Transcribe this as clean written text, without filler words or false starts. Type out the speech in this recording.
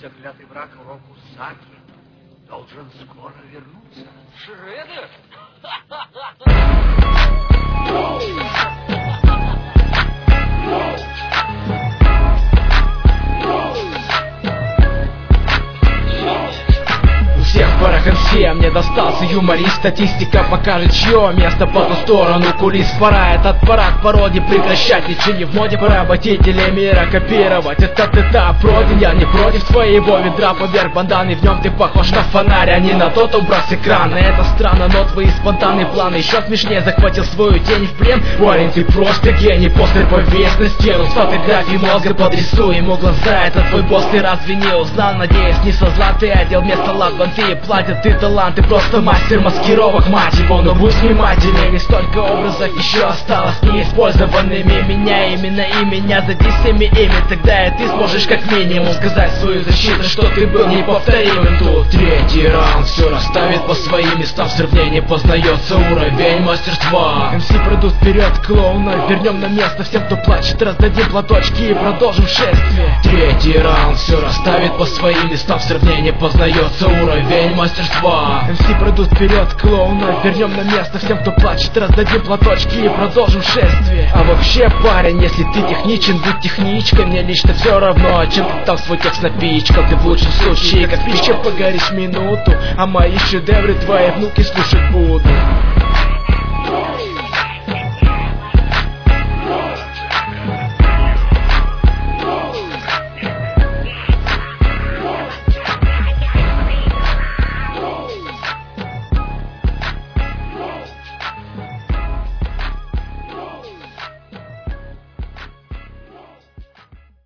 заклятый враг Рокусаки должен скоро вернуться. Шредер? Парахансия, мне достался юморист. Статистика покажет, чье место по ту сторону кулис. Пора этот парад пародий прекращать. Ничего не в моде, поработители мира копировать. Этот этап пройден, я не против твоего ведра. Поверх банданы, в нем ты похож на фонарь, а не на тот образ экрана. Это странно, но твои спонтанные планы еще смешнее. Захватил свою тень в плен. Парень, ты просто гений, после повесь на стену. С фотографией мозга подрисуй ему глаза. Это твой босс, ты разве не узнал? Надеюсь, не со зла ты одел вместо лад банты. Платят ты талант, ты просто мастер маскировок, мать его. Но будь внимательнее, столько образов еще осталось неиспользованными. Меняй именно и меня зайди всеми ими. Тогда и ты сможешь как минимум сказать свою защиту, что ты был неповторимым тут. Третий раунд все расставит по своим местам. В сравнении познается уровень мастерства. МС пройдут вперед, клоуна вернем на место всем, кто плачет. Раздадим платочки и продолжим шествие. Третий раунд все расставит по своим местам. В сравнении познается уровень мастерства. МС пройдут вперед, клоуна вернем на место всем, кто плачет. Раздадим платочки и продолжим шествие. А вообще, парень, если ты техничен, будь техничкой. Мне лично все равно, чем ты там свой текст напичкал. Ты в лучшем случае как спичка погоришь минуту, а мои шедевры твои внуки слушать будут.